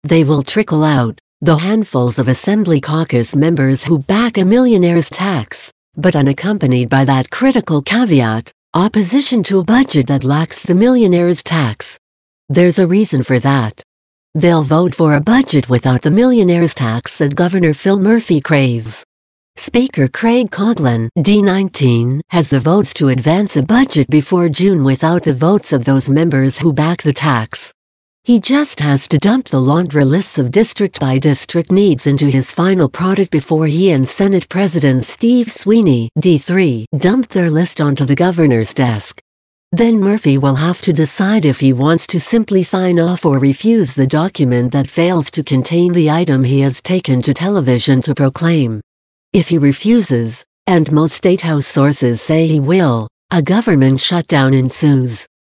They will trickle out, the handfuls of Assembly caucus members who back a millionaire's tax, but unaccompanied by that critical caveat, opposition to a budget that lacks the millionaire's tax. There's a reason for that. They'll vote for a budget without the millionaire's tax that Governor Phil Murphy craves. Speaker Craig Coughlin, D19, has the votes to advance a budget before June without the votes of those members who back the tax. He just has to dump the laundry lists of district-by-district needs into his final product before he and Senate President Steve Sweeney, D3, dump their list onto the governor's desk. Then Murphy will have to decide if he wants to simply sign off or refuse the document that fails to contain the item he has taken to television to proclaim. If he refuses, and most State House sources say he will, a government shutdown ensues.